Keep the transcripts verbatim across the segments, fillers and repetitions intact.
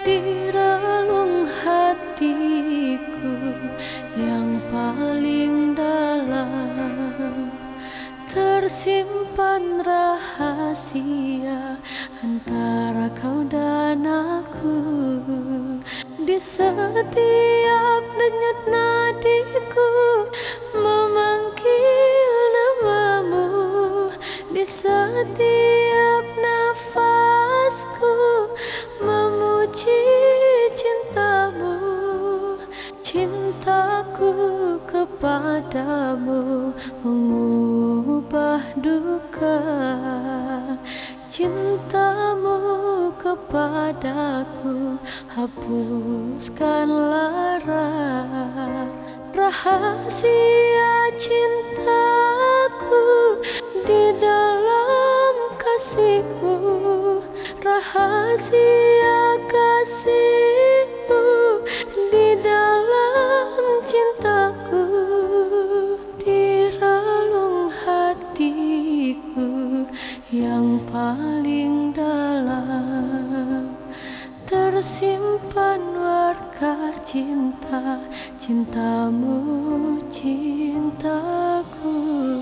Di relung hatiku yang paling dalam tersimpan rahasia antara kau dan aku. Di setiap denyut nadiku memanggil namamu, di setiap nafasku memuji cintamu. Cintaku kepadamu mengubah duka, cintamu kepadaku hapuskan lara. Rahasia cintaku di dalam kasihmu, rahasia kasihmu di dalam cintaku. Di relung hatiku yang paling dalam tersimpan warga cinta, cintamu, cintaku.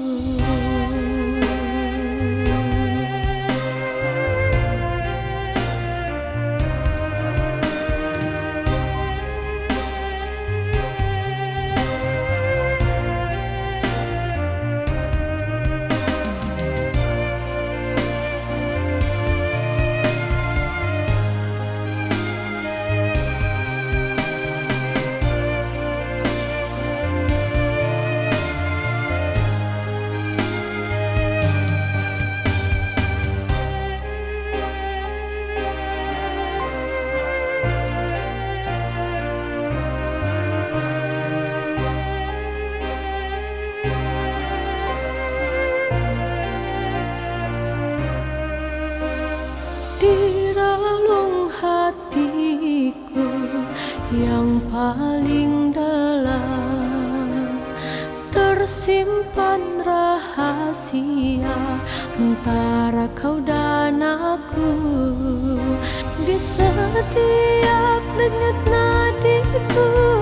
Di relung hatiku yang paling dalam tersimpan rahasia antara kau dan aku. Di setiap denyut nadiku